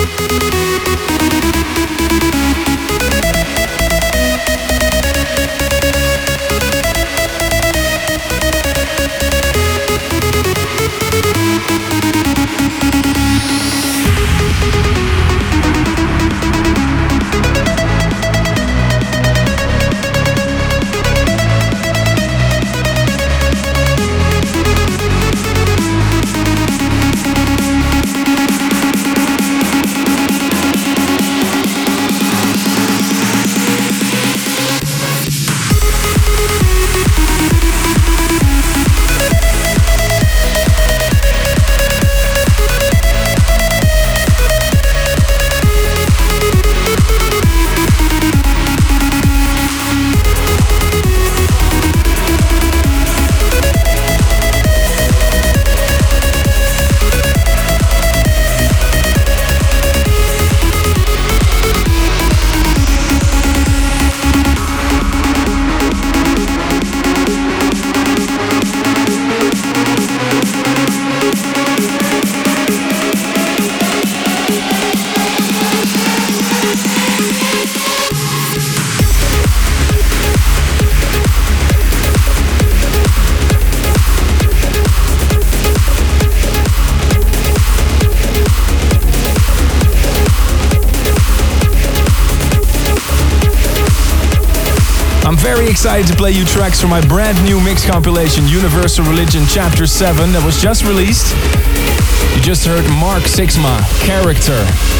Very excited to play you tracks from my brand new mix compilation Universal Religion Chapter 7 that was just released. You just heard Mark Sixma, Character.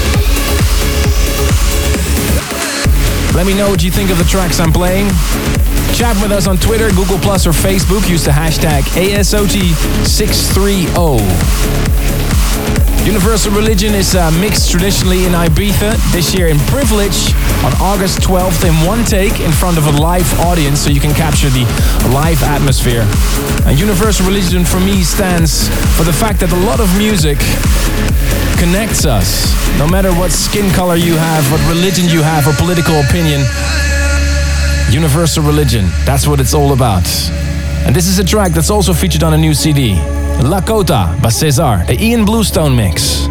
Let me know what you think of the tracks I'm playing. Chat with us on Twitter, Google Plus, or Facebook. Use the hashtag ASOT630. Universal Religion is mixed traditionally in Ibiza, this year in Privilege on August 12th in one take in front of a live audience, so you can capture the live atmosphere. And Universal Religion for me stands for the fact that a lot of music connects us. No matter what skin color you have, what religion you have, or political opinion, Universal Religion, that's what it's all about. And this is a track that's also featured on a new CD. Lakota by Cesar, the Ian Bluestone mix.